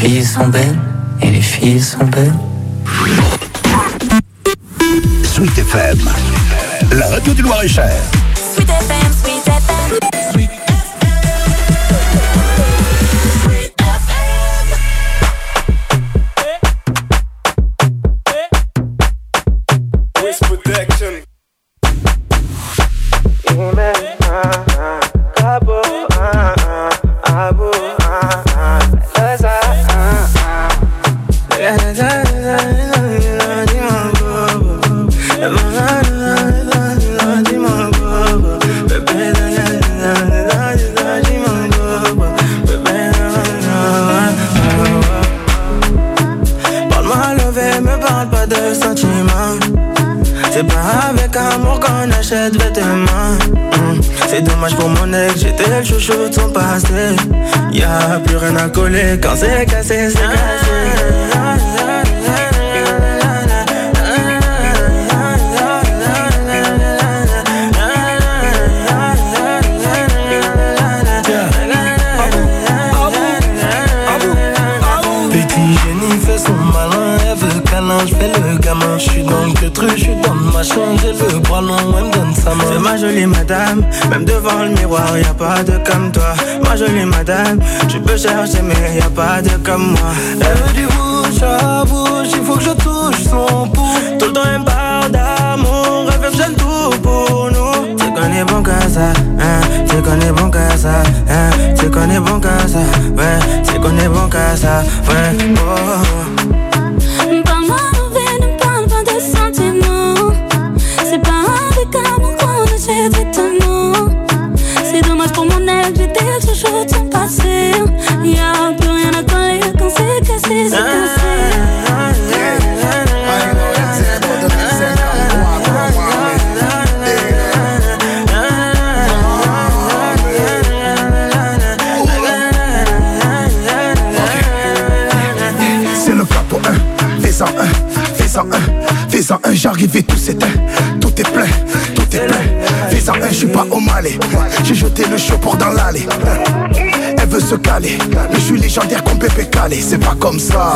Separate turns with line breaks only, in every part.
filles sont belles, et les filles sont belles.
Sweet FM, la radio du Loir-et-Cher.
Sweet FM, Sweet FM, Sweet
C'est pas avec amour qu'on achète vêtements. C'est dommage pour mon ex, j'étais le chouchou de son passé. Y'a plus rien à coller quand c'est cassé, c'est cassé. Je fais le gamin, je suis dans le truc, je suis dans le machin, j'ai le bras long, elle me donne sa main. C'est ma jolie madame, même devant le miroir, y'a pas de comme toi. Ma jolie madame, tu peux chercher mais y'a pas de comme moi. Elle veut du bouche à bouche, il faut que je touche son pouls. Tout le temps elle me parle d'amour, elle veut que j'aime tout pour nous. Tu connais bon qu'à ça, hein, tu connais bon qu'à ça, hein, tu connais bon qu'à ça, ouais, tu connais bon qu'à ça, ouais, oh.
C'est dommage pour mon ex, j'étais le chouchou de son passé. Y'a plus rien à coller quand c'est cassé, c'est cassé.
C'est le cap pour un, fais-en un, fais-en un, fais-en un, j'arrive et tout s'éteint, tout est plein, tout est plein. Fais-en un, je suis pas au Malais, j'ai jeté le show pour dans l'allée. Elle veut se caler, mais je suis légendaire comme Pépé Calé, c'est pas comme ça.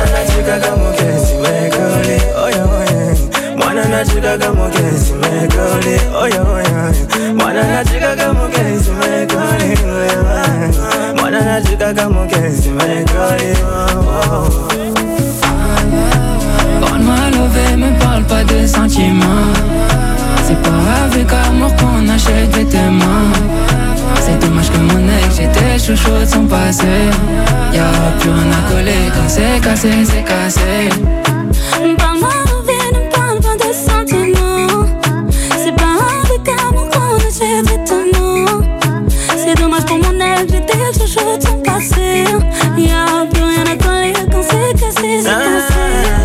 Quand ma love me parle pas de sentiments. C'est pas avec amour qu'on achète vêtements. C'est dommage que mon ex, j'étais chouchou de son passé. Y'a plus rien à coller quand c'est cassé, c'est cassé.
Parle-moi de vie, ne parle pas de sentiments. C'est pas avec amour qu'on achète vêtements. C'est dommage pour mon ex, j'étais le chouchou de son passé. Y'a plus rien à coller quand c'est cassé, c'est cassé.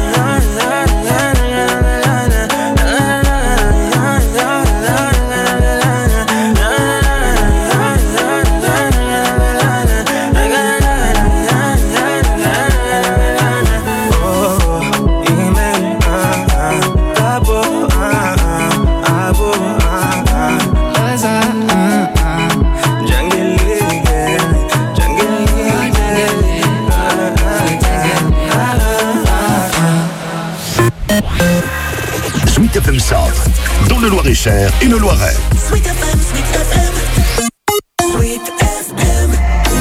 FM Centre, dans le Loir-et-Cher et le Loiret.
Sweet FM, Sweet FM, Sweet FM.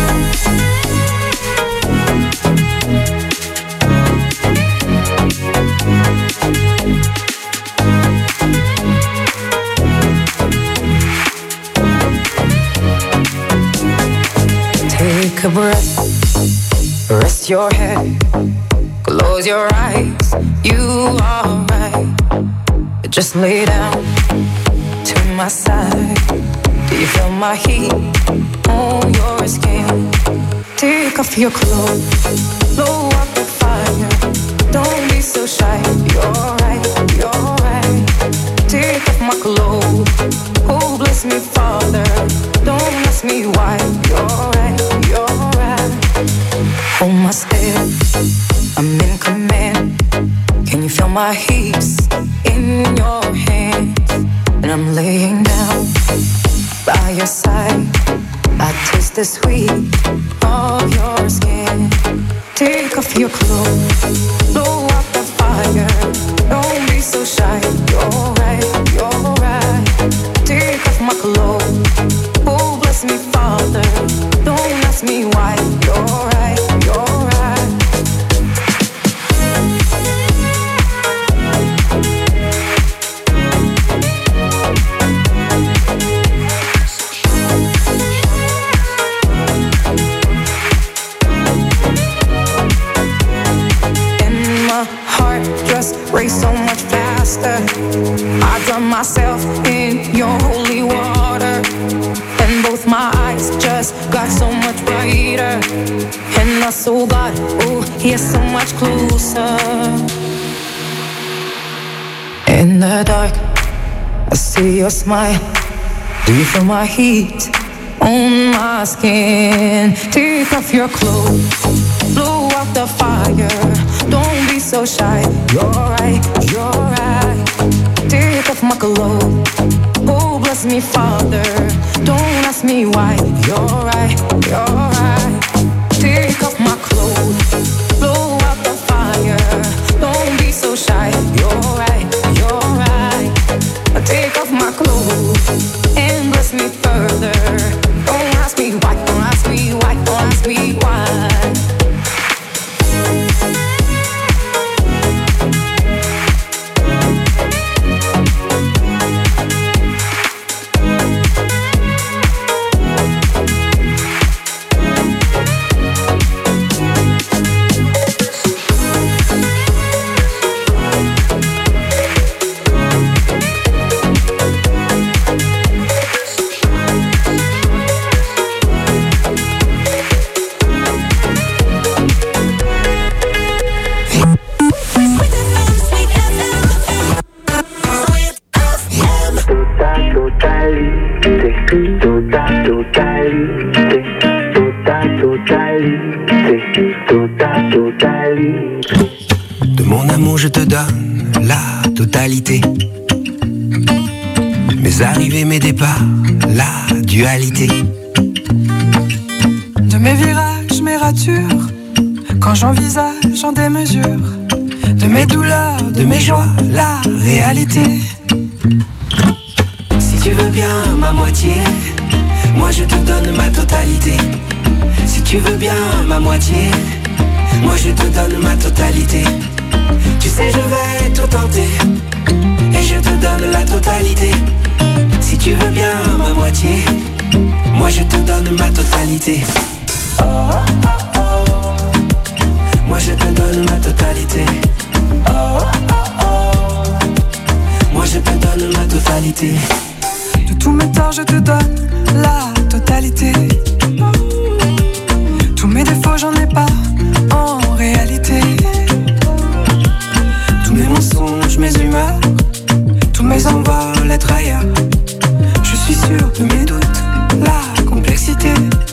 Take a breath, rest your head, close your eyes, you are right. Just lay down to my side. Do you feel my heat on your skin? Take off your clothes, blow up the fire. Don't be so shy. You're right, you're right. Take off my clothes, oh bless me, Father. Don't ask me why. You're right, you're right. Hold my step, I'm in command. Can you feel my hips in your hands? And I'm laying down by your side. I taste the sweet of your skin. Take off your clothes, blow out the fire. Don't be so shy. You're right, you're right. Take off my clothes. Oh, bless me, Father. Don't ask me why. You're right, you're right. Race so much faster. I drown myself in your holy water, and both my eyes just got so much brighter, and my soul got, oh, yeah, so much closer. In the dark, I see your smile. Do you feel my heat on my skin? Take off your clothes, blow out the fire. Don't be so shy. You're right, you're right. Take off my clothes. Oh, bless me, Father. Don't ask me why. You're right, you're right. Take off my clothes. Blow out the fire. Don't be so shy. You're right, you're right. Take off my clothes and bless me further. Don't ask me why, don't ask me why, don't ask me why.
De mon amour je te donne la totalité. Mes arrivées, mes départs, la dualité.
De mes virages, mes ratures, quand j'envisage en démesure. De mes douleurs, de mes joies, la réalité.
Si tu veux bien ma moitié, moi je te donne ma totalité. Si tu veux bien ma moitié, moi je te donne ma totalité. Tu sais je vais tout tenter, et je te donne la totalité. Si tu veux bien ma moitié, moi je te donne ma totalité. Oh, oh, oh, oh. Moi je te donne ma totalité. Oh, oh, oh. Moi je te donne ma totalité.
De tous mes torts je te donne la totalité. Tous mes défauts j'en ai pas en réalité. Tous mes mensonges, mes humeurs, tous mes envols, être ailleurs. Je suis sûr de mes doutes, la complexité.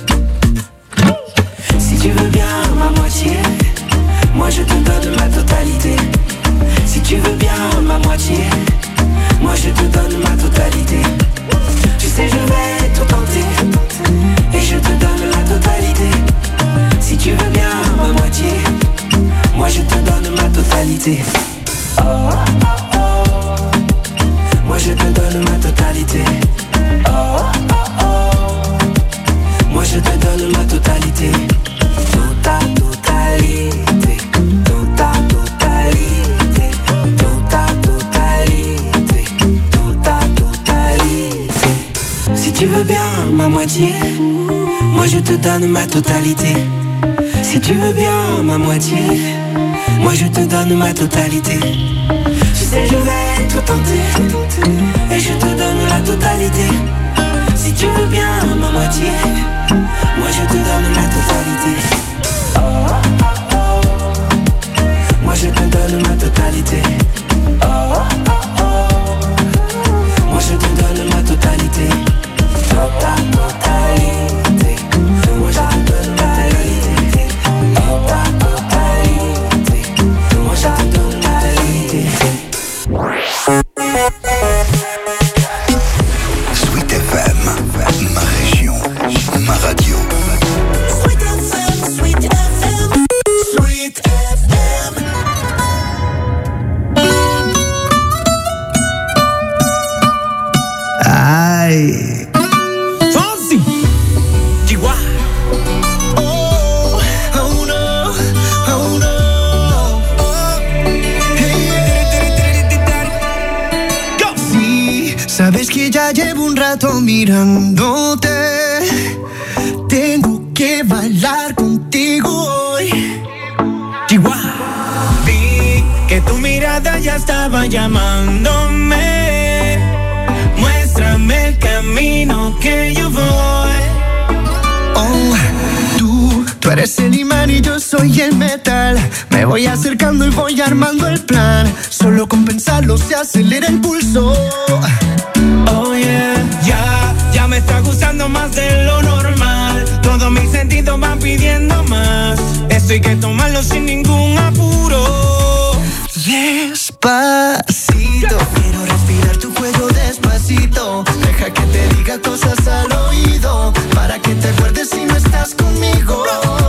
Si tu veux bien ma moitié, moi je te donne ma totalité. Si tu veux bien ma moitié, moi je te donne ma totalité. Tu sais je vais tout tenter, et je te donne la totalité. Si tu veux bien ma moitié, moi je te donne ma totalité. Oh, oh, oh. Moi je te donne ma totalité. Oh, oh, oh. Moi je te donne ma totalité. Tota totalité. Tota totalité. Tota totalité. Tota totalité. Si tu veux bien ma moitié, moi je te donne ma totalité. Si tu veux bien ma moitié, moi je te donne ma totalité. Tu sais je vais tout tenter, et je te donne la totalité. Si tu veux bien ma moitié, moi je te donne la totalité. Oh, oh, oh. Moi je te donne ma totalité. Oh, oh, oh. Moi je te donne ma totalité. Tota totalité. Moi je te donne ma totalité. Tota totalité. Moi je te donne ma totalité.
Sweet FM, ma région, ma radio.
rato mirándote. Tengo que bailar contigo hoy. Chihuahua.
Vi que tu mirada ya estaba llamándome. Muéstrame el camino que yo voy.
Oh, tú eres el imán y yo soy el metal. Me voy acercando y voy armando el plan. Solo con pensarlo se acelera el pulso.
Oh yeah, ya me está gustando más de lo normal. Todos mis sentidos van pidiendo más. Esto hay que tomarlo sin ningún apuro.
Despacito, quiero respirar tu cuello despacito. Deja que te diga cosas al oído, para que te acuerdes si no estás conmigo.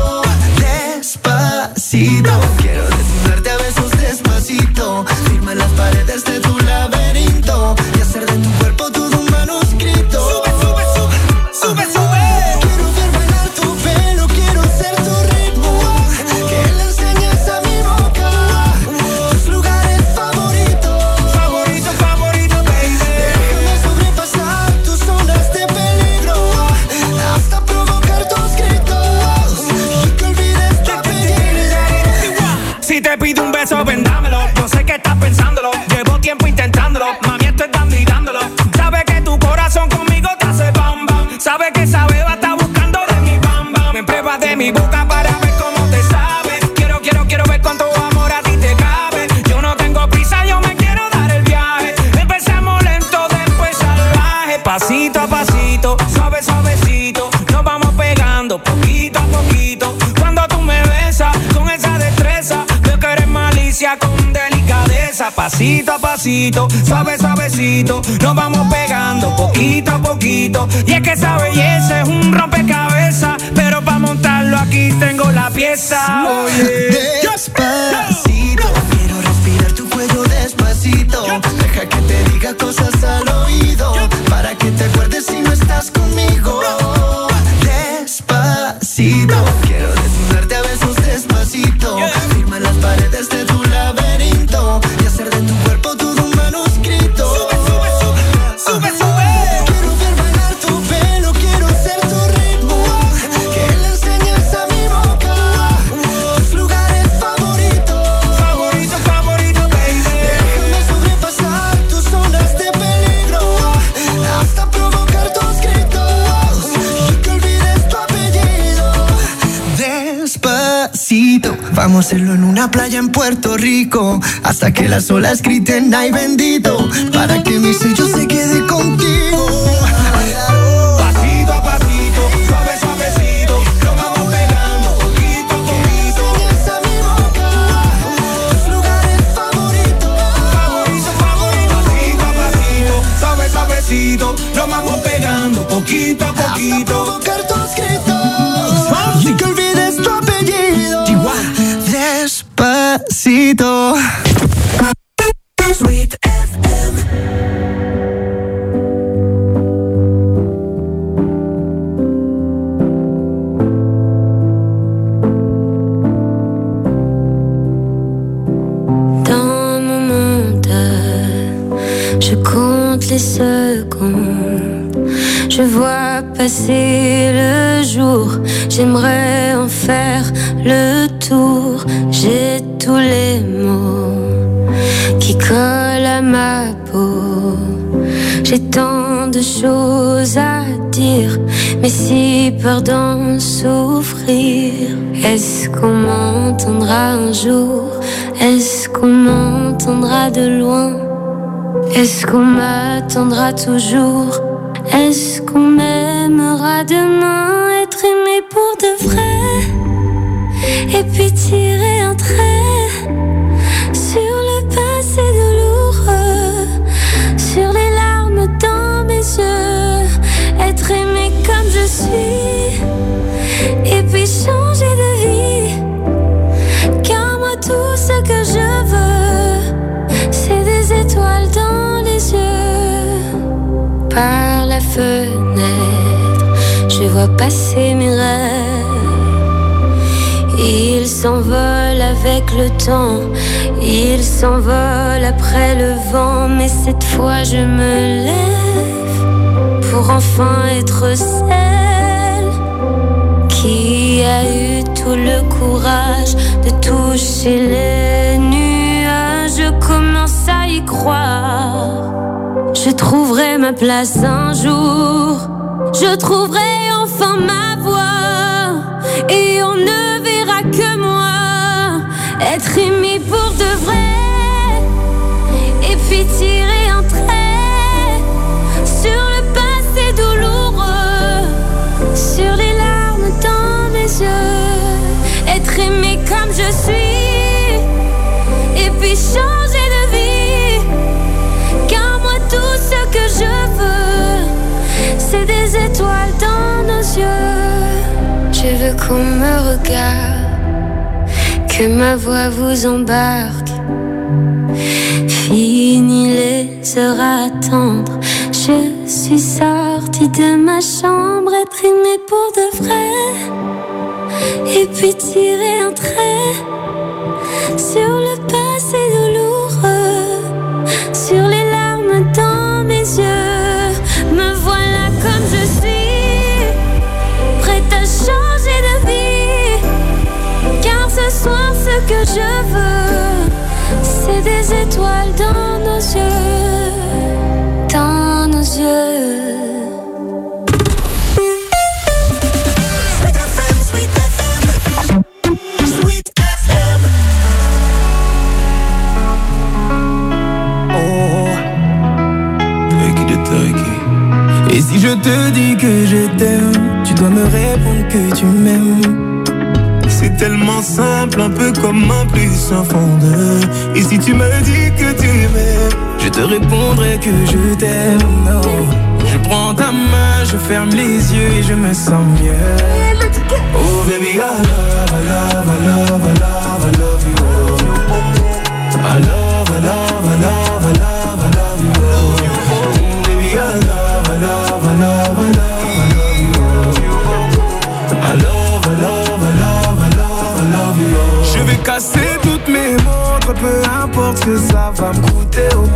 Despacito, quiero desnudarte a besos despacito. Firma las paredes de tu laberinto y hacer de tu cuerpo todo un manuscrito.
Sube, sube, sube, sube, sube.
Quiero ver bailar tu pelo, quiero ser tu ritmo. Que le enseñes a mi boca tus lugares favoritos.
Favorito, favorito, baby.
Déjame sobrepasar tus zonas de peligro, hasta provocar tus gritos y que olvides tu apellido.
Si te pido un beso, vendámelo. Yo sé que estás pensándolo. Llevo tiempo intentándolo. Mami, estoy dando y dándolo. Sabes que tu corazón conmigo te hace bam bam. Sabes que esa beba está buscando de mi bam bam. Me pruebas de mi boca para ver cómo te sabe. Quiero ver cuánto amor a ti te cabe. Yo no tengo prisa, yo me quiero dar el viaje. Empezamos lento, después salvaje. Pasito a pasito, suave, suavecito. Nos vamos pegando poquito a poquito. Cuando tú me besas con esa destreza, veo que eres malicia con delicadeza. Pasito a pasito, suave, suavecito. Nos vamos pegando poquito a poquito. Y es que esa belleza es un rompecabezas, pero para montarlo aquí tengo la pieza. Oye,
despacito, quiero respirar tu cuello despacito. Deja que te diga cosas al oído, para que te acuerdes si no estás conmigo. Despacito, quiero desnudarte a besos despacito. Firma las paredes de tu laberinto y hacer de tu cuerpo todo un manuscrito.
Sube, sube, sube, sube, sube.
Quiero ver bailar tu pelo, quiero ser tu ritmo. Que le enseñes a mi boca tus lugares favoritos.
Favorito, favorito, baby.
Déjame sobrepasar tus zonas de peligro, hasta provocar tus gritos y que olvides tu apellido. Despacito, vamos a hacerlo en una playa en Puerto Rico, hasta que las olas griten ay bendito, para que mi sello se quede contigo.
Pasito a pasito, suave, suavecito. Nos vamos pegando poquito a poquito.
Enseñas a mi boca tus lugares favoritos.
Favorito, favorito. Pasito a pasito, suave, suavecito. Nos vamos pegando poquito a poquito.
Provocar tus gritos y que olvides tu apellido. Despacito. Sweet FM.
Dans mon mental, je compte les secondes. Je vois passer le jour. J'aimerais en faire le tour. J'ai tous les mots qui collent à ma peau. J'ai tant de choses à dire, mais si peur d'en souffrir. Est-ce qu'on m'entendra un jour? Est-ce qu'on m'entendra de loin? Est-ce qu'on m'attendra toujours? Est-ce qu'on m'aimera demain? Être aimé pour de vrai, et puis tirer un trait sur le passé douloureux, sur les larmes dans mes yeux. Être aimé comme je suis, et puis changer de vie. Car moi tout ce que je veux, c'est des étoiles dans les yeux. Par la fenêtre, je vois passer mes rêves. Ils s'envolent avec le temps, ils s'envolent après le vent. Mais cette fois je me lève pour enfin être celle qui a eu tout le courage de toucher les nuages. Je commence à y croire. Je trouverai ma place un jour. Je trouverai enfin ma voix. Et on ne verra que moi être aimé pour de vrai. Et puis tirer un trait sur le passé douloureux, sur les larmes dans mes yeux. Être aimé comme je suis. Et puis changer de vie. Car moi tout ce que je veux, c'est des étoiles dans nos yeux. Je veux qu'on me regarde, que ma voix vous embarque. Fini les heures à attendre. Je suis sortie de ma chambre, être aimée pour de vrai. Et puis tirer un trait sur le passé douloureux, sur les larmes dans mes yeux. Me voilà comme je suis, prête à changer de vie. Car ce soir ce que je veux, c'est des étoiles dans nos yeux, dans nos yeux.
Et si je te dis que je t'aime, tu dois me répondre que tu m'aimes. C'est tellement simple, un peu comme un plus un fond de. Et si tu me dis que tu m'aimes, je te répondrai que je t'aime. No. Je prends ta main, je ferme les yeux et je me sens mieux. Oh baby, I love, I love, I love, I love, I love you. I love, I love, I love, I love, I love you. Baby, I love, I love, I love, I love, I love you. I love, I love, I love, I love, I love you. Je vais casser toutes mes montres, peu importe ce que ça va me coûter. Oh.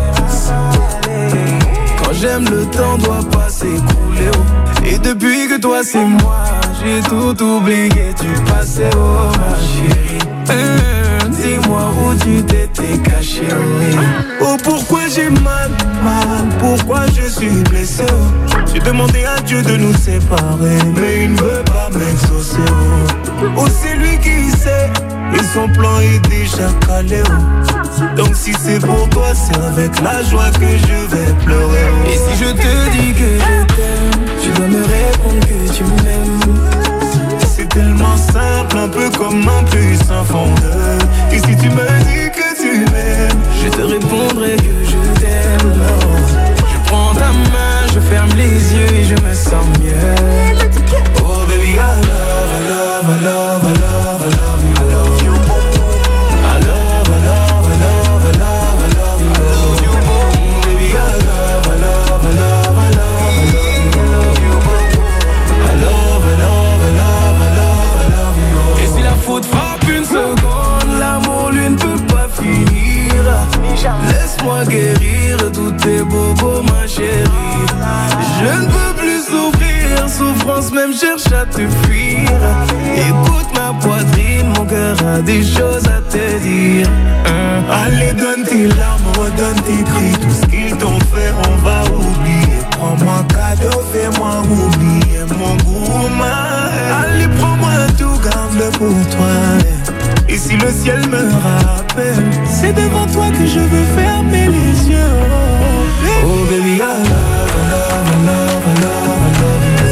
Quand j'aime, le temps doit pas s'écouler. Oh. Et depuis que toi c'est moi, j'ai tout oublié du passé. Oh ma chérie, dis-moi où tu t'étais caché. Oh pourquoi j'ai mal, pourquoi je suis blessé. J'ai demandé à Dieu de nous séparer, mais il ne veut pas m'exaucer. Oh c'est lui qui sait, et son plan est déjà calé. Donc si c'est pour toi, c'est avec la joie que je vais pleurer. Et si je te dis que je t'aime, tu dois me répondre que tu m'aimes. C'est tellement simple, un peu comme un plus un fond de. Et si tu me dis que tu m'aimes, je te répondrai que je t'aime. Je prends ta main, je ferme les yeux et je me sens mieux. Oh baby, I love, I love, I love, I love, I love you. I love you. I love, I love, I love, I love, I love you. I love you. Baby, I love, I love, I love, I love, I love you. I love, I love, I love, I love, I love you. Et si la faute frappe une seconde, l'amour lui ne peut pas finir. Laisse-moi guérir tous tes bobos, ma chérie. Je ne peux plus souffrir, souffrance même cherche à te fuir. Écoute ma poitrine, mon cœur a des choses à te dire. Allez, donne tes larmes, redonne tes cris. Tout ce qu'ils t'ont fait, on va oublier. Prends-moi cadeau, fais-moi oublier mon goût. Allez, prends-moi tout, garde-le pour toi. Et si le ciel me rappelle, c'est devant toi que je veux fermer les yeux. Oh baby, I love, I love, I love, I love, I love you.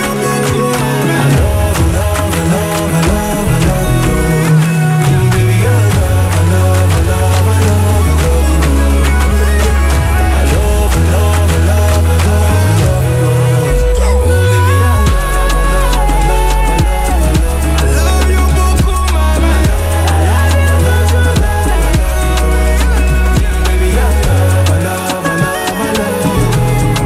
I love, I love, I love, I love, I love you. Baby, I love, I love, I love, I love, I love you. I love, I love, I love, I love, I love you. Oh baby, I love, I love, I love, I love, I love you beaucoup, mama. Baby, I love, I love, I love, I love you.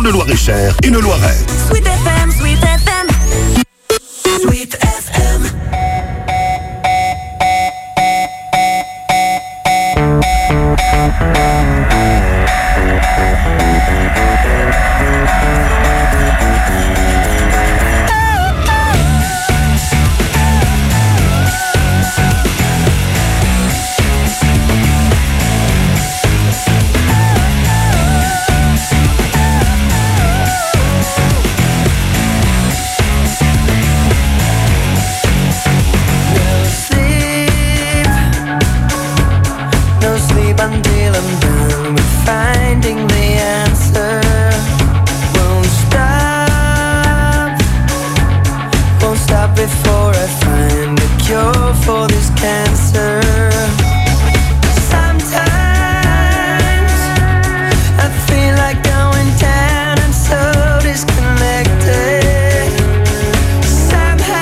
le Loir-et-Cher et le Loiret.
Sweet FM, Sweet FM.
Sweet FM. Until I'm done with finding the answer. Won't stop before I find a cure for this cancer. Sometimes I feel like going down and so disconnected. Somehow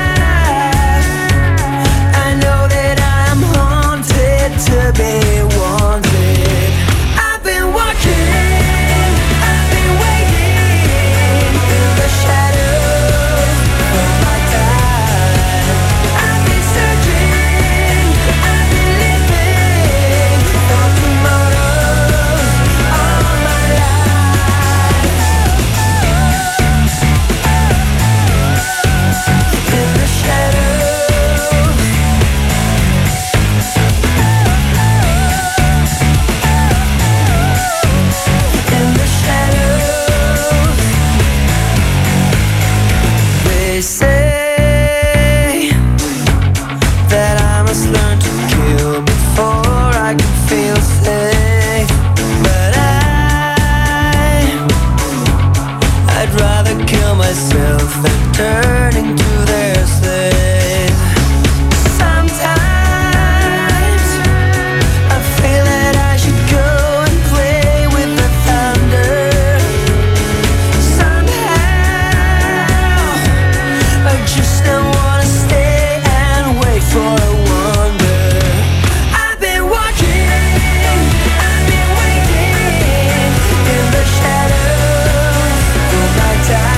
I know that I'm haunted to be. Turning to their slave. Sometimes I feel that I should go and play with the thunder. Somehow I just don't wanna stay and wait for a wonder. I've been watching, I've been waiting in the shadows of my time.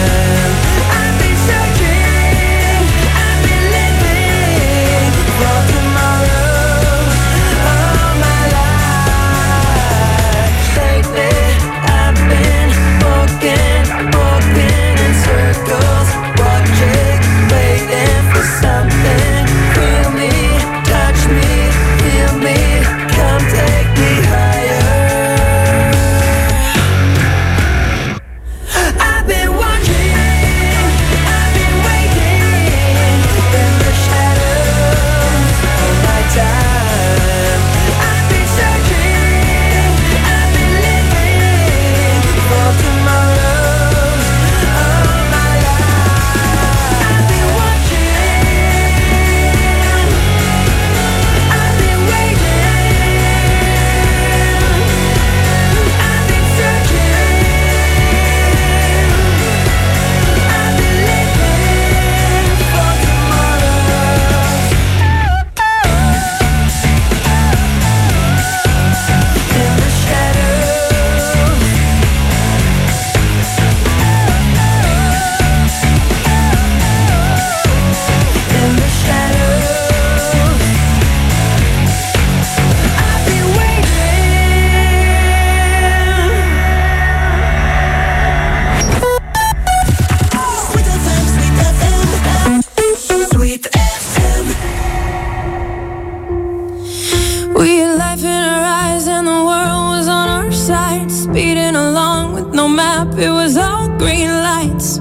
It was all green lights.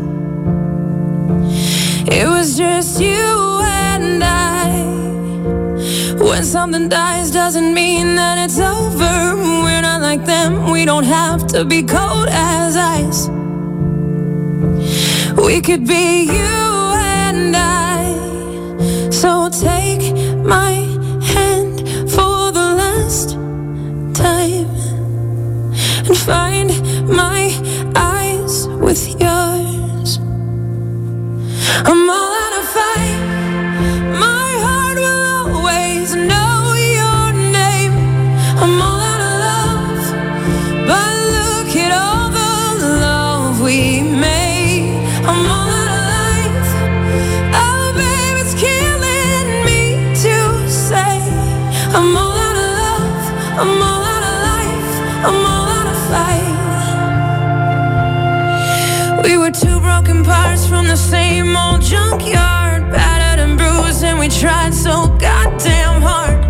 It was just you and I. When something dies doesn't mean that it's over. We're not like them. We don't have to be cold as ice. We could be you and I. So take my hand for the last time and find my eyes with yours. I'm all out of fight. My heart will always know your name. I'm all out of love, but look at all the
broken parts from the same old junkyard, battered and bruised, and we tried so goddamn hard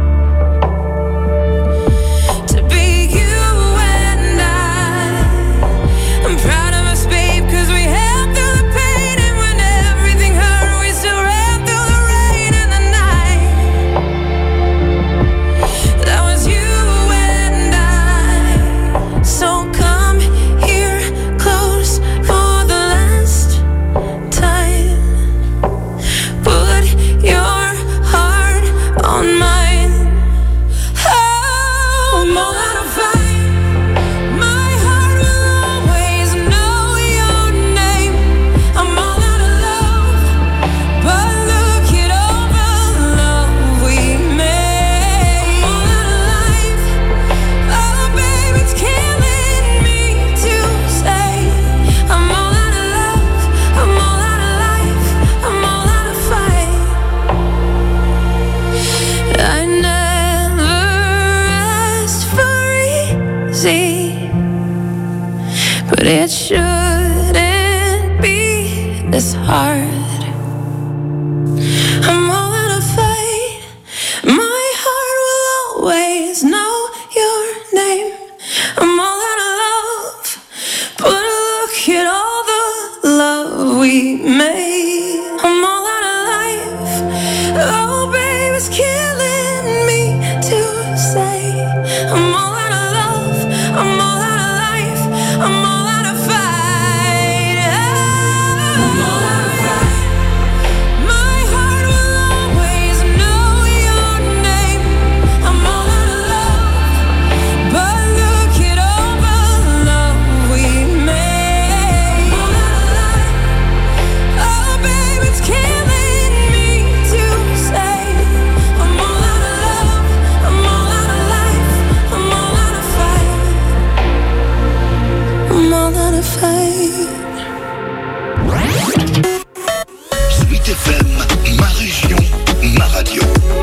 to be you and I'm proud of us, babe, 'cause we held through the pain, and when everything hurt, we still ran through the rain and the night. That was you and I. So come here close for the last time. Put your heart on mine. Oh, I'm all out of fight. My heart will always know your name. I'm all out of love, but look it over the love we made. I'm all out of life. Oh, babe, it's killing me to say. I'm all out of love. I'm all out of life. I'm all out of fight. I never asked for easy, but it shouldn't be this hard. I'm all out of fight. My heart will always know your name. I'm all out of love, but look at all the love we made. I'm all out of life. Oh, babe, it's killing me to say. I'm all out of love. I'm all out of life. I'm all out of fight. I'm all out of fight. My heart will always know your name. I'm all out of love, but look it over the love we made. I'm all out of life. Oh, babe, it's killing me to say. I'm all out of love. I'm all out of life. I'm all out of fight. I'm all out of fight.
Sweet FM, ma région, ma radio.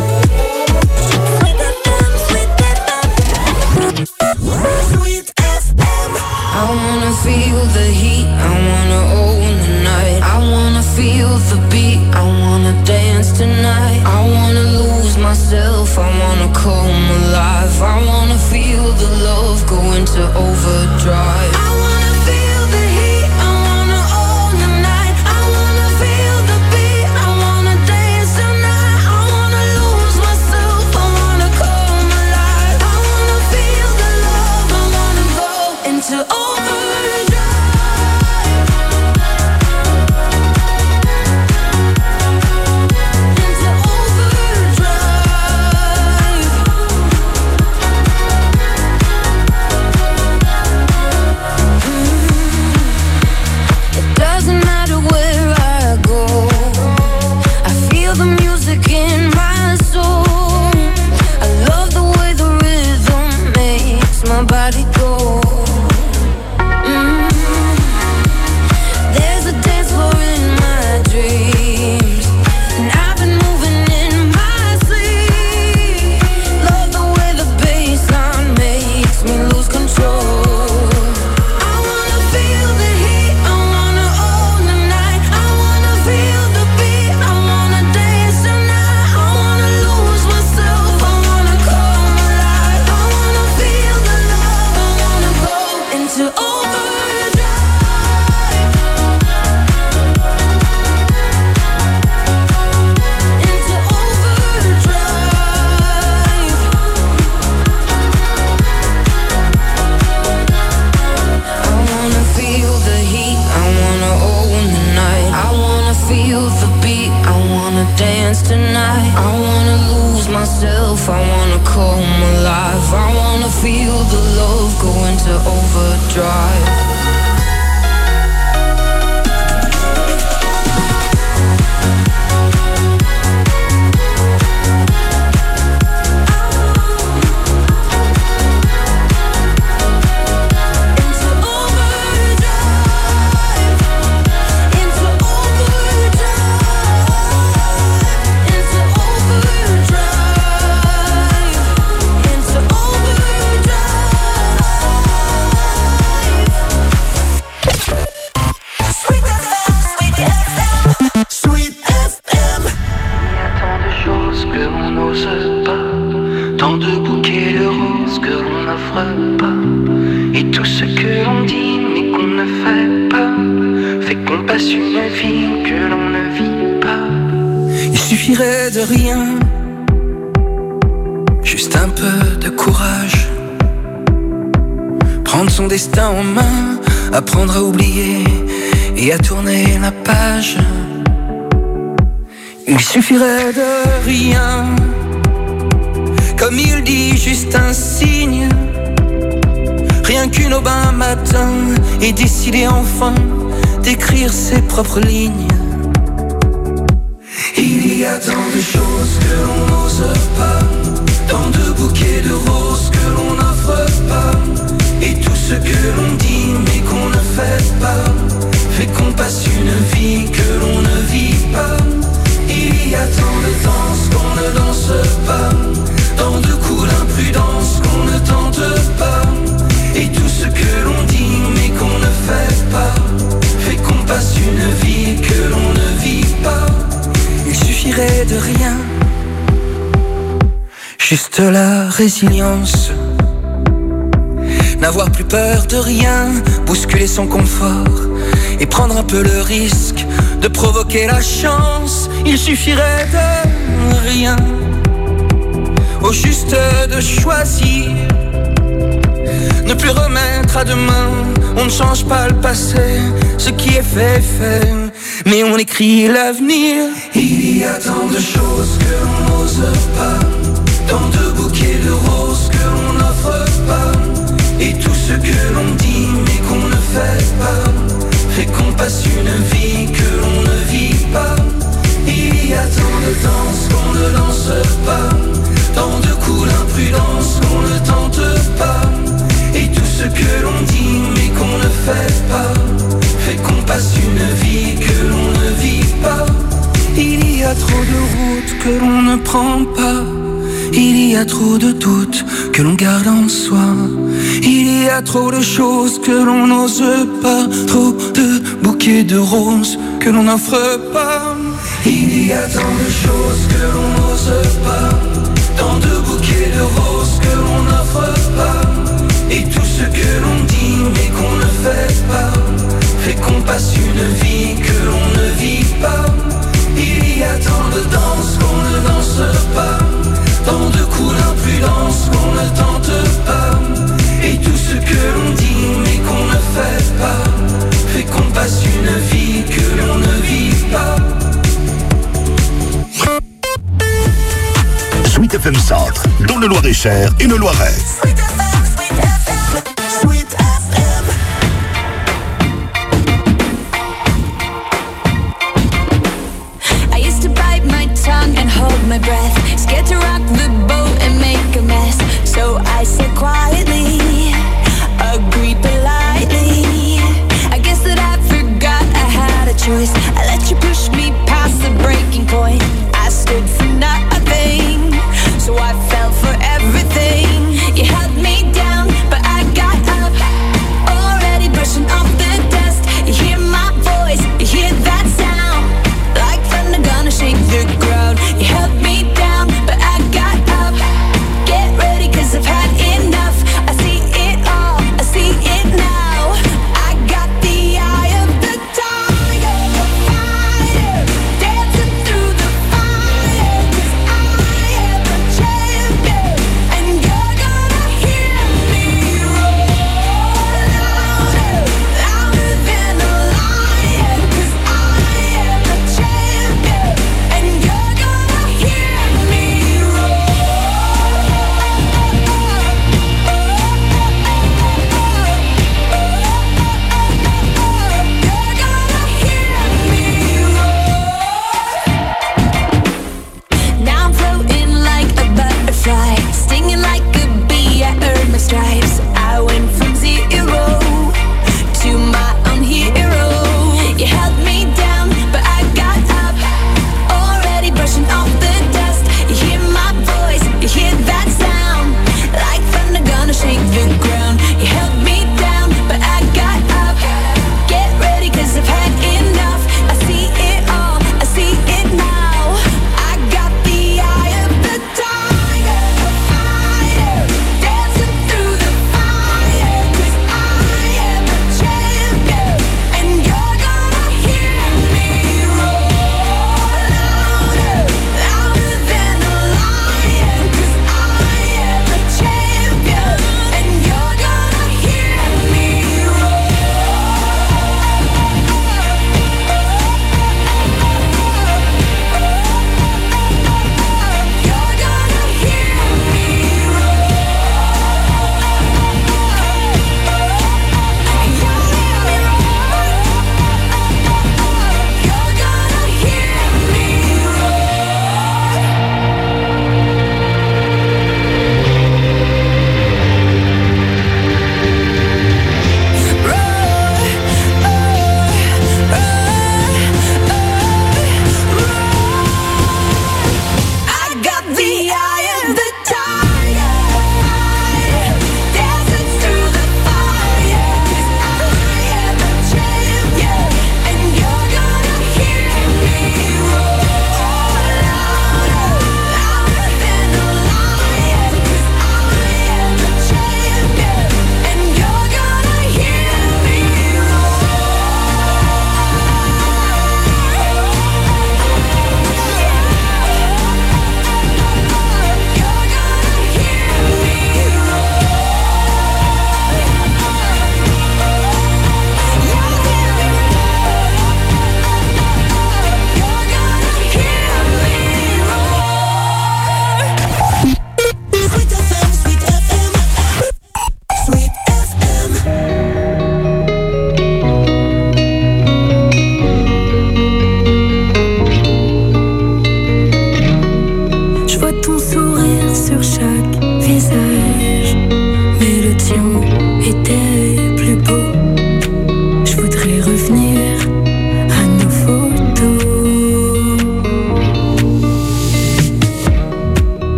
I wanna feel the heat, I wanna own the night. I wanna feel the beat, I wanna dance tonight. I wanna lose myself, I wanna come alive. I wanna feel the love go into overdrive. I wanna feel the heat, I wanna own the night. I wanna feel the beat, I wanna dance tonight. I wanna lose myself, I wanna come alive. I wanna feel the love, I wanna go into overdrive. Into overdrive. It doesn't matter where I go, I feel the music in my soul. I love the way the rhythm makes my body go. There's a dance floor in my dreams, and I've been moving in my sleep. Love the way the bassline makes me lose control. I wanna feel the heat, I wanna own the night. I wanna feel the beat, I wanna dance tonight. I wanna lose myself, I wanna come alive. I wanna feel the love, I wanna go into overdrive. Into overdrive. I wanna feel the heat, I wanna own the night. I wanna feel the beat, I wanna dance tonight. I wanna lose myself, I wanna come alive. I wanna feel the love go into overdrive. Into overdrive. Into overdrive. Into overdrive. Into overdrive.
tant de bouquets de roses que l'on n'offre pas, et tout ce que l'on dit mais qu'on ne fait pas, fait qu'on passe une vie que l'on ne vit pas.
Il suffirait de rien, juste un peu de courage, prendre son destin en main, apprendre à oublier et à tourner la page. Il suffirait de rien, comme il dit, juste un signe, rien qu'une aubin matin, et décider enfin d'écrire ses propres lignes. Il y a tant de choses que l'on n'ose pas, tant de bouquets de roses que l'on n'offre pas, et tout ce que l'on dit mais qu'on ne fait pas, fait qu'on passe une vie que l'on ne vit pas. Il y a tant de danses qu'on ne danse pas, tant de coups d'imprudence qu'on ne tente pas, et tout ce que l'on dit mais qu'on ne fait pas, fait qu'on passe une vie que l'on ne vit pas. Il suffirait de rien, juste la résilience, n'avoir plus peur de rien, bousculer son confort et prendre un peu le risque de provoquer la chance. Il suffirait de rien, au juste de choisir, ne plus remettre à demain. On ne change pas le passé, ce qui est fait est fait, mais on écrit l'avenir. Il y a tant de choses que l'on n'ose pas, tant de bouquets de roses que l'on n'offre pas, et tout ce que l'on dit mais qu'on ne fait pas, fait qu'on passe une vie que l'on ne vit pas. Il y a tant de danses qu'on ne danse pas, tant de coups d'imprudence qu'on ne tente pas, et tout ce que l'on dit mais qu'on ne fait pas, fait qu'on passe une vie que l'on ne vit pas. Il y a trop de routes que l'on ne prend pas, il y a trop de doutes que l'on garde en soi, il y a trop de choses que l'on n'ose pas, trop de bouquets de roses que l'on n'offre pas. Il y a tant de choses que l'on n'ose pas, tant de bouquets de roses que l'on n'offre pas, et tout ce que l'on dit mais qu'on ne fait pas, fait qu'on passe une vie que l'on ne vit pas. Il y a tant de danses qu'on ne danse pas, tant de coups d'imprudence qu'on ne tente pas, et tout ce que l'on dit mais qu'on ne fait pas, fait qu'on passe une vie que l'on ne vit pas.
Sweet FM Centre, dans le Loir-et-Cher et le Loiret.
I used to bite my tongue and hold my breath, scared to rock the boat and make a mess. So I said quietly, agreed politely. I guess that I forgot I had a choice. I let you push me past the breaking point. I stood for nothing, so I fell for everything. You held me down, but I got up, already brushing off the dust. You hear my voice, you hear that sound, like thunder gonna shake the ground. You held me down, but I got up. Get ready, 'cause I've had enough. I see it all, I see it now. I got the eye of the tiger, the fighter.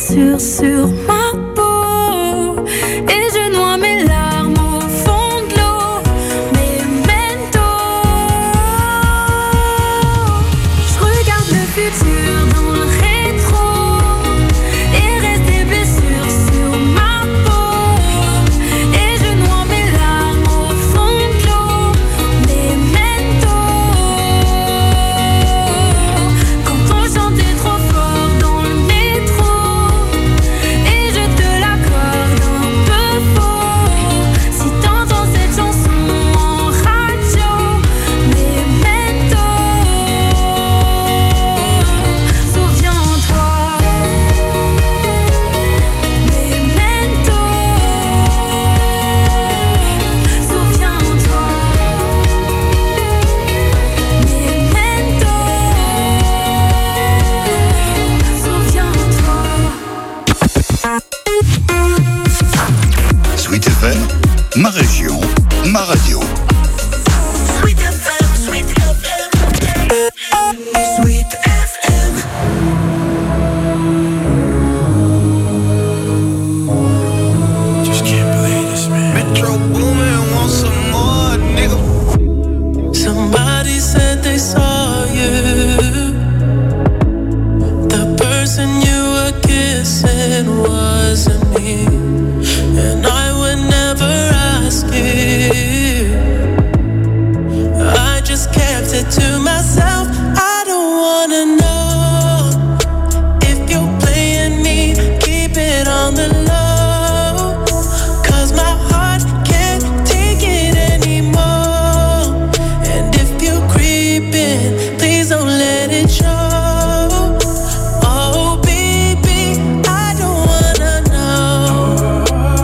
blessures sur ma peau et je noie mes larmes au fond de l'eau. Memento, je regarde le futur dans le rétro et reste des blessures sur ma peau et je noie mes larmes au fond de l'eau. Memento, quand on chantait trop fort dans le métro et je te l'accorde un peu faux. Si t'entends cette chanson en radio, Memento, souviens-toi. Memento, souviens-toi. Memento, souviens-toi.
Sweet FM, ma région, ma radio.
Sweet FM, Sweet FM. Sweet FM. Just can't believe this, man. Metro Boomin wants some more, nigga.
Somebody said they saw you. The person you were kissing wasn't me, and I would never ask you. I just kept it to myself. I don't wanna know if you're playing me. Keep it on the low, 'cause my heart can't take it anymore. And if you're creeping, please don't let it show. Oh baby, I don't wanna know.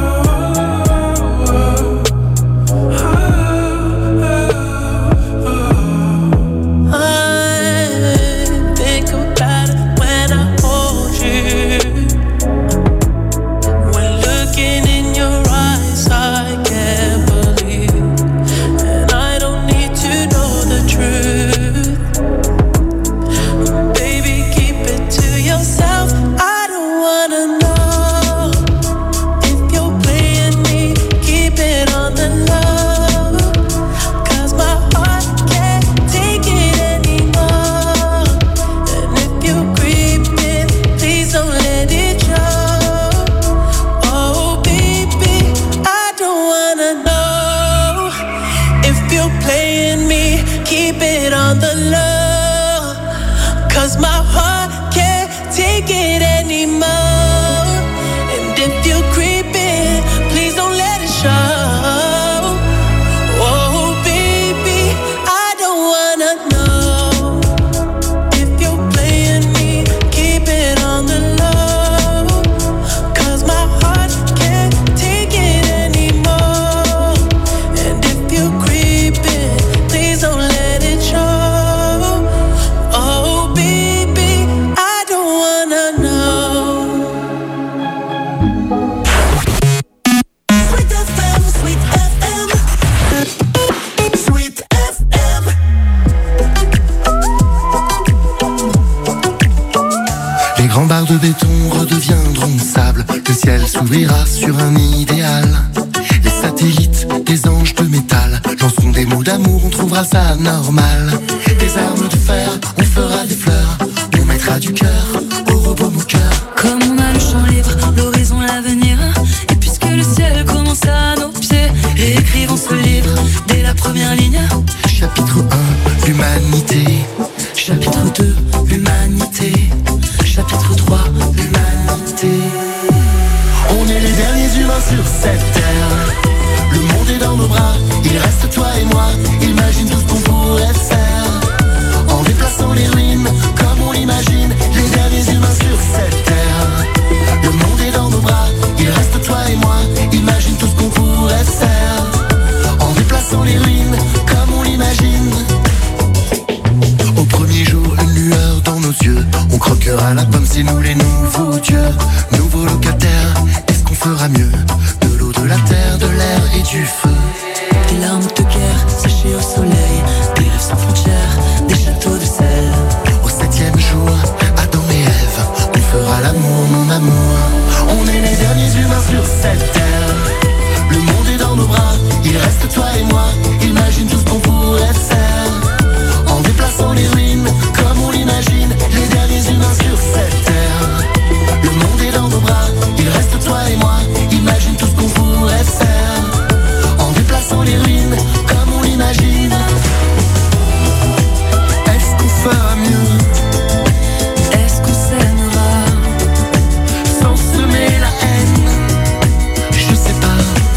I think about it when I hold you. When looking in your eyes, I can't believe, and I don't need to know the truth. Baby, keep it to yourself. I don't wanna know if you're playing me. Keep it on the low, 'cause my heart can't take it anymore. And if you're creeping, please don't let it show. Oh baby, I don't wanna know if you're playing me. Keep it on the low, 'cause my heart can't take it anymore. And if you're creeping, please don't let it show. Oh baby, I don't wanna know if you're playing me. Keep it on the low, 'cause my heart can't take it anymore. And if you're creeping, please don't let it show. Oh baby, I don't wanna know.
Sweet FM, Sweet FM. Sweet FM.
Les grands barres de béton redeviendront sable. Le ciel s'ouvrira sur un idéal. Les satellites, des anges de métal, lanceront des mots d'amour, on trouvera ça normal. Des armes de fer, on fera des fleurs, on mettra du cœur au robot moqueur.
Comme on a le champ libre, l'horizon, l'avenir. Et puisque le ciel commence à nos pieds, réécrivons ce livre dès la première ligne.
Chapitre 1, l'humanité. Chapitre 2, l'humanité. Chapitre 3, l'humanité. On est les derniers humains sur cette terre. Le monde est dans nos bras, il reste toi et moi. Imagine tout ce qu'on pourrait faire, en déplaçant les ruines comme on l'imagine. Les derniers humains sur cette terre. Le monde est dans nos bras, il reste toi et moi. Imagine tout ce qu'on pourrait faire, en déplaçant les ruines comme on l'imagine. Au premier jour, une lueur dans nos yeux. On croquera la pomme, c'est nous les nouveaux dieux. Nouveaux locataires, est-ce qu'on fera mieux? De l'eau, de la terre, de l'air et du feu.
Des larmes de guerre séchées au
cette terre. Le monde est dans nos bras, il reste toi et moi. Imagine tout ce qu'on pourrait faire en déplaçant les ruines comme on l'imagine, les derniers humains sur cette terre. Le monde est dans nos bras, il reste toi et moi. Imagine tout ce qu'on pourrait faire en déplaçant les ruines comme on l'imagine. Est-ce qu'on fera mieux?
Est-ce qu'on s'aimera
sans semer la haine? Je sais pas.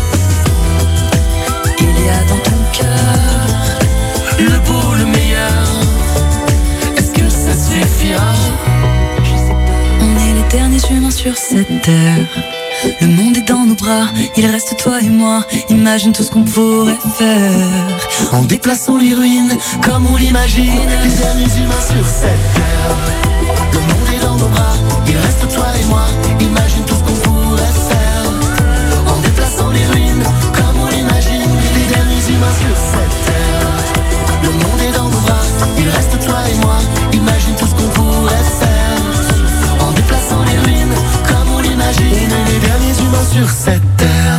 Il y a dans ton cœur
le beau, le meilleur. Est-ce que ça suffira?
On est les derniers humains sur cette terre. Le monde est dans nos bras, il reste toi et moi. Imagine tout ce qu'on pourrait faire
en déplaçant les ruines comme on l'imagine, les derniers humains sur cette terre. Le monde est dans nos bras, il reste toi et moi. Imagine tout ce qu'on pourrait faire en déplaçant les ruines comme on l'imagine, les derniers humains sur cette terre. Le monde est dans nos bras, il reste toi et moi. Imagine tout ce qu'on pourrait faire en déplaçant les ruines comme on l'imagine, les derniers humains sur cette terre.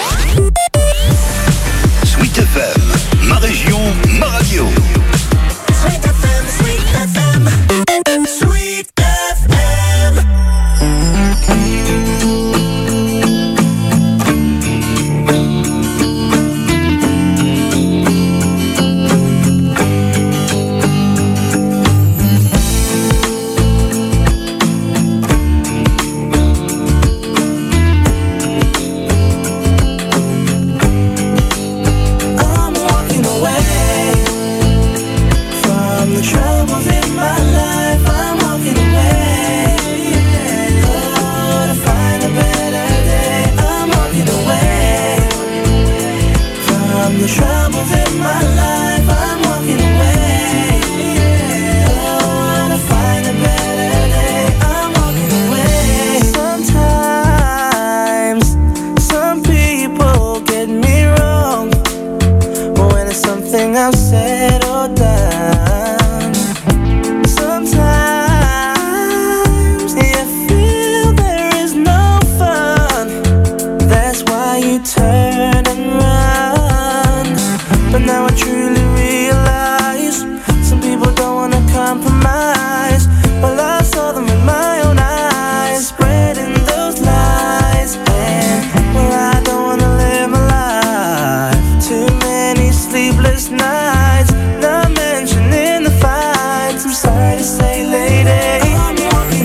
Sweet FM, ma région, ma radio.
Sweet FM, Sweet FM, Sweet FM.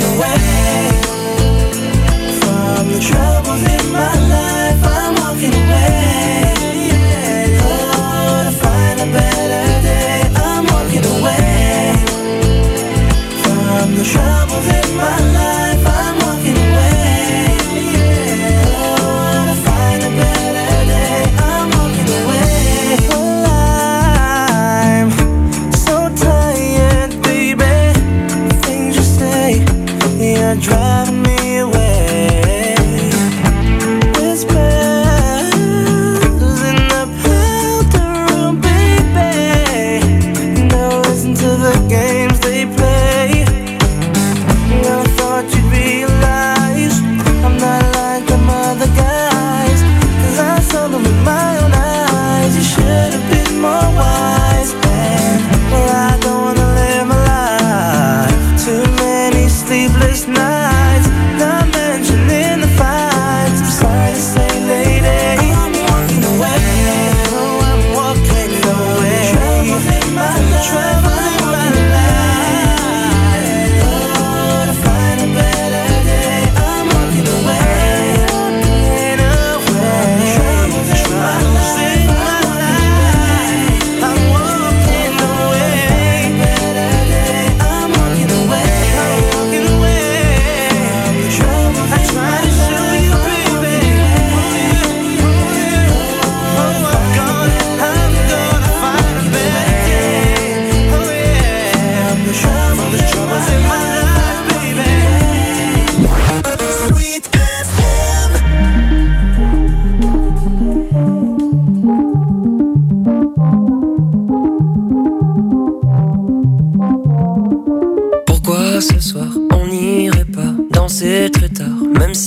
Troubles in my life, I'm walking away.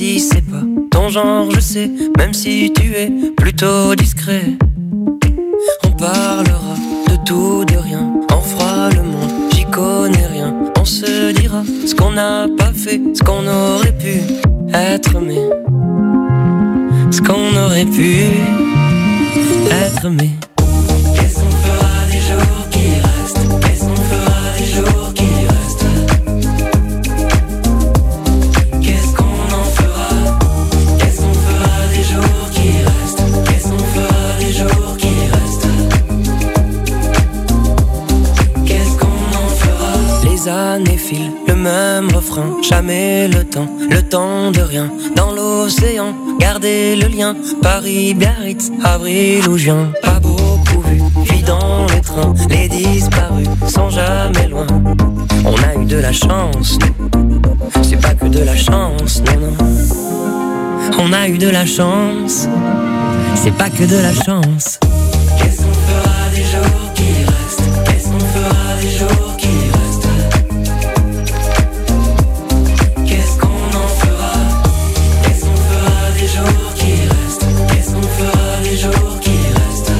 si c'est pas ton genre, je sais, même si tu es plutôt discret. On parlera de tout, de rien, on fera le monde, j'y connais rien. On se dira ce qu'on n'a pas fait, ce qu'on aurait pu être, mais ce qu'on aurait pu être, mais
qu'est-ce qu'on fera des jours qui restent? Qu'est-ce qu'on fera des jours qui restent? Qu'est-ce qu'on en fera? Qu'est-ce qu'on fera des jours qui restent? Qu'est-ce qu'on fera des jours qui restent? Qu'est-ce qu'on en fera?
Les années filent, le même refrain, jamais le temps de rien. Dans l'océan, gardez le lien, Paris, Biarritz, avril ou juin. Pas beaucoup vu, vie dans les trains, les disparus sont jamais loin. On a eu de la chance, c'est pas que de la chance, non, non. On a eu de la chance, c'est pas que de la chance.
Qu'est-ce qu'on fera des jours qui restent? Qu'est-ce qu'on fera des jours qui restent? Qu'est-ce qu'on en fera? Qu'est-ce qu'on fera des jours qui restent? Qu'est-ce qu'on fera des jours qui restent?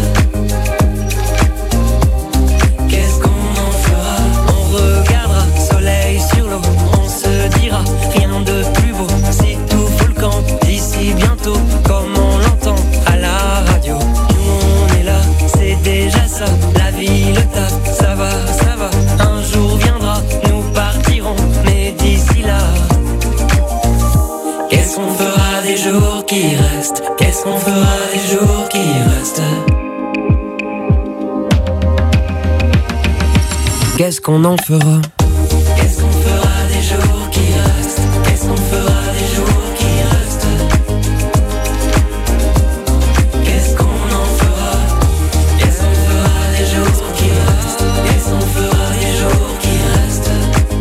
Qu'est-ce qu'on en fera?
On regardera soleil sur l'eau, on se dira rien de plus beau. Si tout fout le camp d'ici bientôt, comme on l'entend à la radio. Nous on est là, c'est déjà ça. La vie, le taf, ça va, ça va. Un jour viendra, nous partirons, mais d'ici là,
qu'est-ce qu'on fera des jours qui restent? Qu'est-ce qu'on fera des jours qui restent?
qu'est-ce qu'on en fera?
Qu'est-ce qu'on fera des jours qui restent? Qu'est-ce qu'on fera des jours qui restent? Qu'est-ce qu'on en fera? Qu'est-ce qu'on fera des jours qui restent? Qu'est-ce qu'on fera des jours qui restent?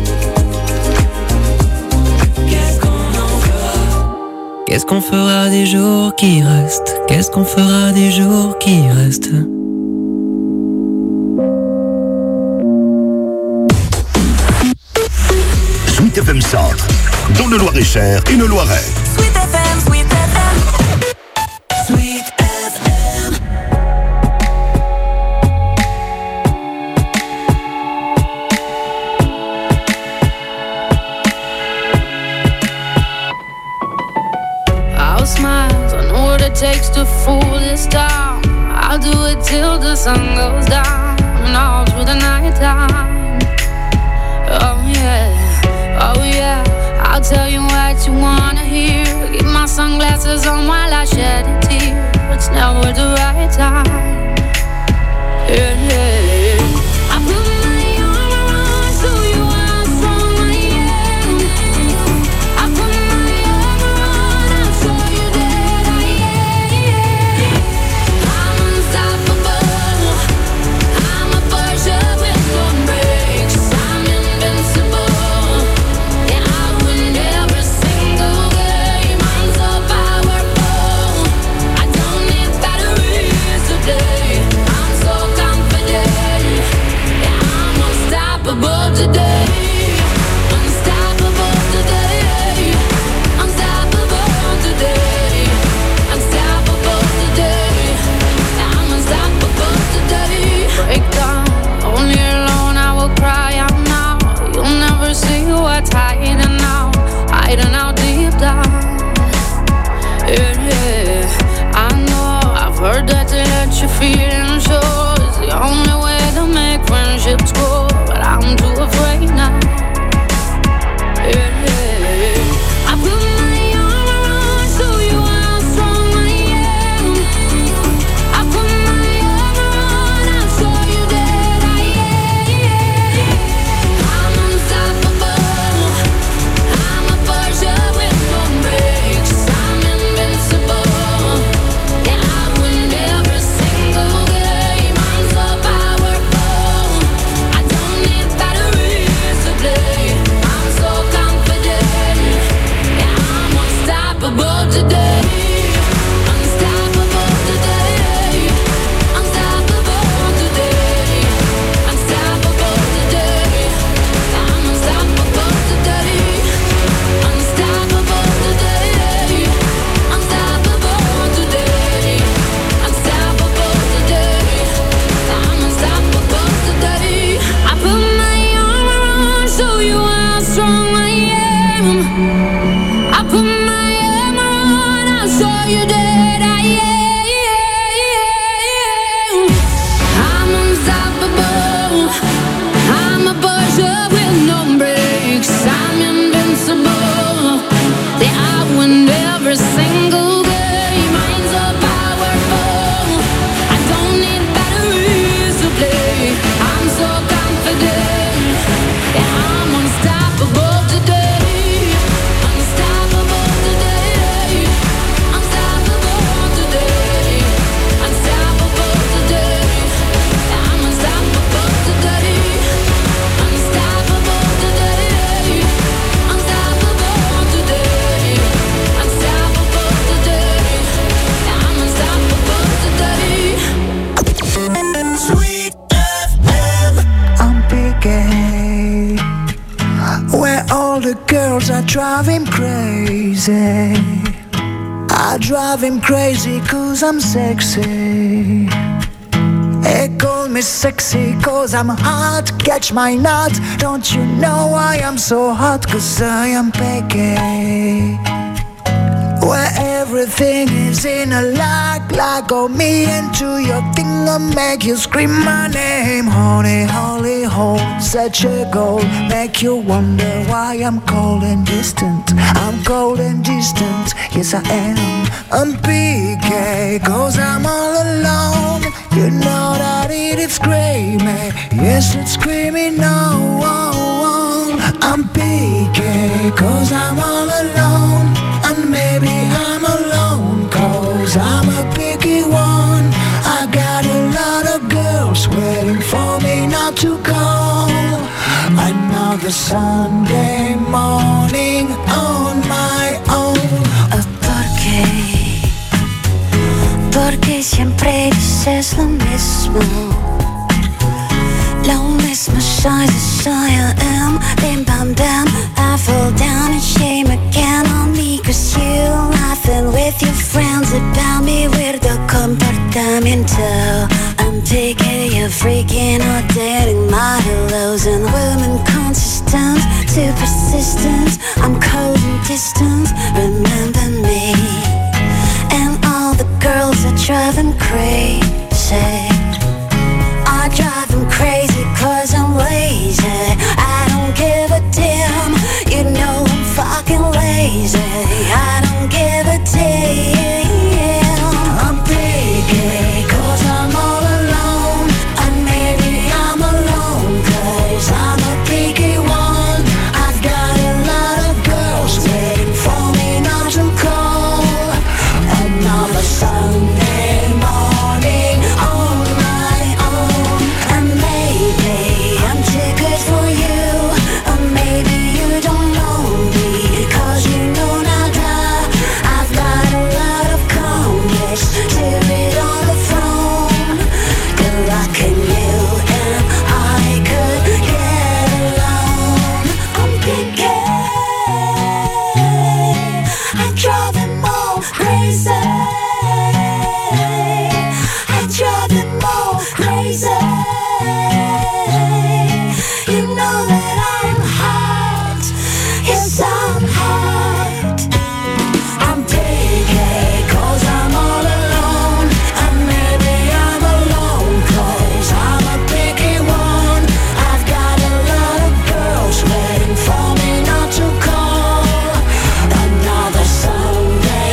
Qu'est-ce qu'on en fera?
Qu'est-ce qu'on fera des jours qui restent? Qu'est-ce qu'on fera des jours qui restent?
Sweet FM Centre, dans le Loir-et-Cher et le Loiret.
Sweet FM, Sweet FM.
Sweet FM.
I'll smile, I know what it takes to fool this town. I'll do it till the sun goes down and all through the night time. Oh yeah, I'll tell you what you wanna hear. Keep my sunglasses on while I shed a tear. It's never the right time. Yeah. I put my arm around so you how strong I am. I put my arm around and show you that I am. I'm unstoppable. I'm a Porsche with no brakes. I'm invincible. Yeah, I win every single game. I'm so powerful. I don't need batteries today. I'm so confident. Yeah, I'm unstoppable today. Unstoppable today. Unstoppable today. Unstoppable today. Yeah, I'm unstoppable today. Break down, only alone I will cry out now. You'll never see what's hiding out deep down. Yeah, I know, I've heard that to let you feel and show is the only way to make friendships grow, but I'm too afraid now. Yeah, I put my arm around so you how strong I am. I put my arm around and show you that I am. I'm unstoppable. I'm a Porsche with no brakes. I'm invincible. Yeah, I win every single game. I'm so powerful. I don't need batteries to play. I'm so confident. Yeah, I'm unstoppable today. Unstoppable today. Unstoppable today. Unstoppable today. I'm unstoppable today. Unstoppable today.
I drive him crazy cause I'm sexy. They call me sexy cause I'm hot, catch my nut. Don't you know I am so hot cause I am picky. Where everything is in a like on me into your thing, I'll make you scream my name. Honey, holy hole, such a goal, make you wonder why I'm cold and distant. I'm cold and distant, yes I am. I'm PK, cause I'm all alone. You know that it's screaming, yes it's screaming no. I'm PK, cause I'm all alone. And maybe I'm alone, cause I'm a picky one. I got a lot of girls waiting for me not to call. Another Sunday morning on my own.
Porque siempre dices lo mismo. Lo mismo soy, I am. Bim bam bam, I fall down in shame again on me. Cause you laughing with your friends about me. Weirdo comportamiento. I'm taking you freaking out, dating my hellos. And women consistent, too persistent. I'm cold and distant. Remember